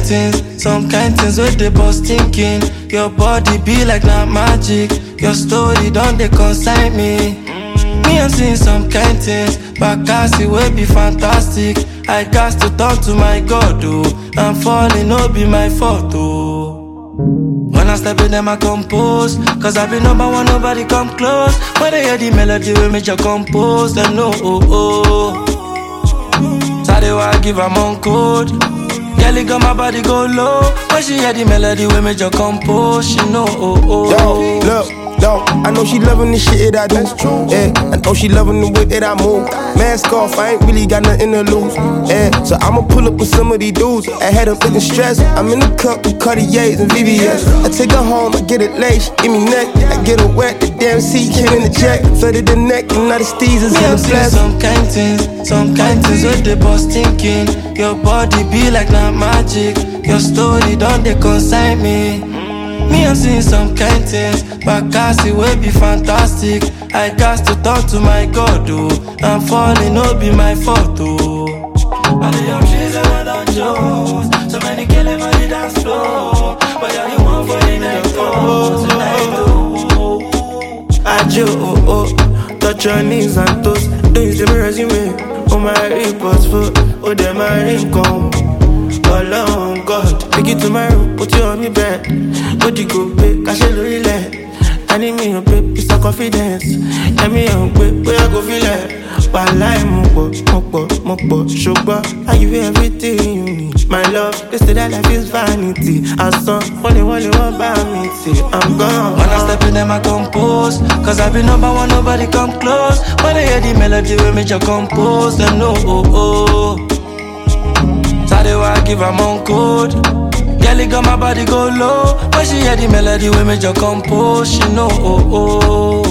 some kind things where they bust thinking. Your body be like not magic. Your story don't they consign me. Me I'm seeing some kind things, but Cassie will be fantastic. I got to talk to my God, oh. I'm falling, no be my fault, oh. When I step in them I compose, cause I be number one, nobody come close. When they hear the melody we make you compose, them know, oh, oh. Sorry why I give them on code. Girl, it got my body go low. When she hear the melody we make you compose, she know, oh, oh. Yo, look. Yo, I know she loving the shit that I do. Yeah, I know she loving the way that I move. Mask off, I ain't really got nothing to lose. Yeah, so I'ma pull up with some of these dudes. I had them looking stressed. I'm in the cup with Cartiers and VVS. I take her home, I get it laced, give me neck. I get her wet, the damn seat came in the jack. Flooded the neck, and now the steez is in the flesh. Some kind things where they bust thinking. Your body be like not magic. Your story don't they consign me. Me I'm seeing some kind things, but Cassie will be fantastic. I got to talk to my God, oh. I'm falling, no be my fault, oh. All the young trees and I don't Jones. So many killing on the dance floor, but you're the one for the next door. Tonight, oh. I do, oh, oh. Touch your knees and toes. Don't use the resume. Oh my reports for, oh them my income. Alone, God, take it to my room, put you on me bed. Go the go pay, cash it really. I need me a pay, it's a confidence. Let me on pay, where I go feel it. But like mopo, sugar, I give you everything you need. My love, they say that life is vanity. I saw only one by me, see, I'm gone. When I step in them I compose, cause I be number one, nobody come close. When they hear the melody we make you compose, them know, oh, oh. Sorry why I give them on code. Girl, it got my body go low. When she hear the melody we make you compose, she know, oh, oh.